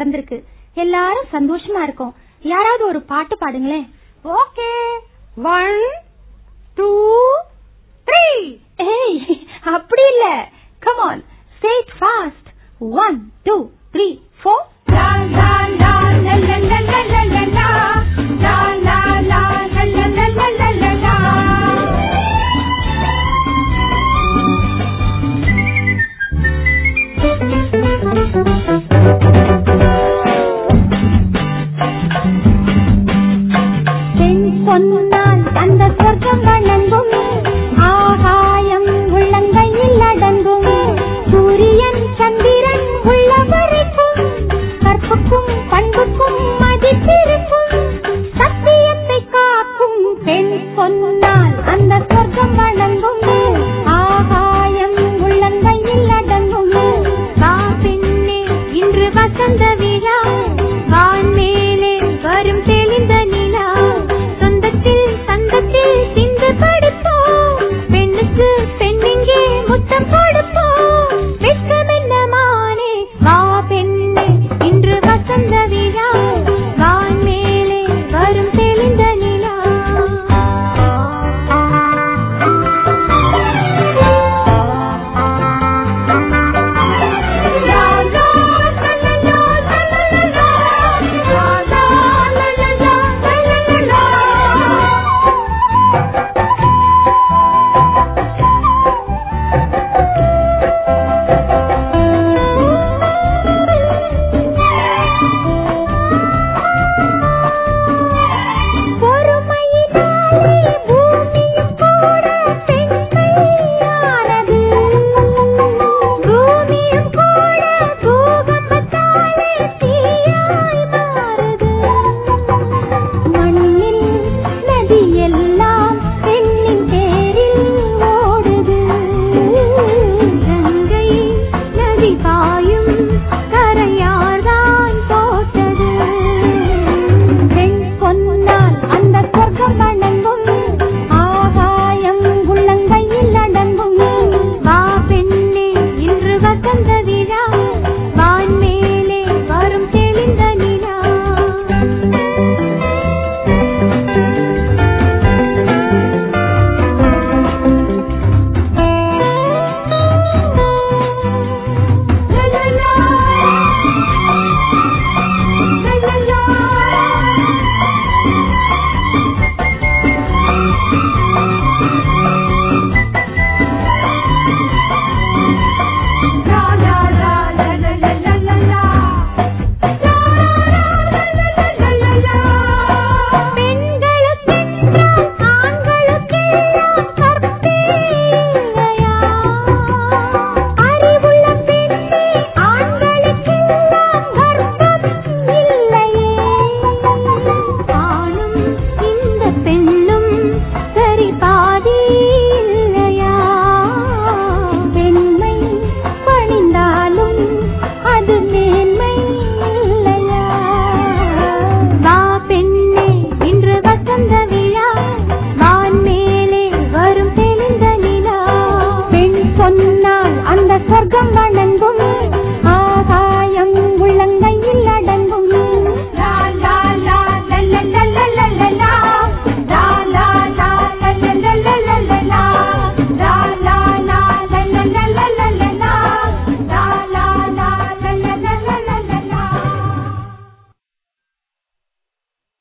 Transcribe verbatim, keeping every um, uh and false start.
வந்திருக்கு. எல்லாரும் சந்தோஷமா இருக்கோம். யாராவது ஒரு பாட்டு பாடுங்களேன். Okay, one two three. ஏய், அப்படி இல்ல. Come on, say it fast. One two three four. லா லா லா லா லா லா லா லா லா லா லா லா லா லா லா லா. சொன்னால் அந்த சொர்க்கம் வழங்கும், ஆகாயம் உள்ளங்கையில் அடங்கும், சூரியன் சந்திரன் உள்ள வரைக்கும் கற்புக்கும் பண்புக்கும் மதிப்பிருக்கும், சத்தியத்தை காக்கும் பெண் சொன்ன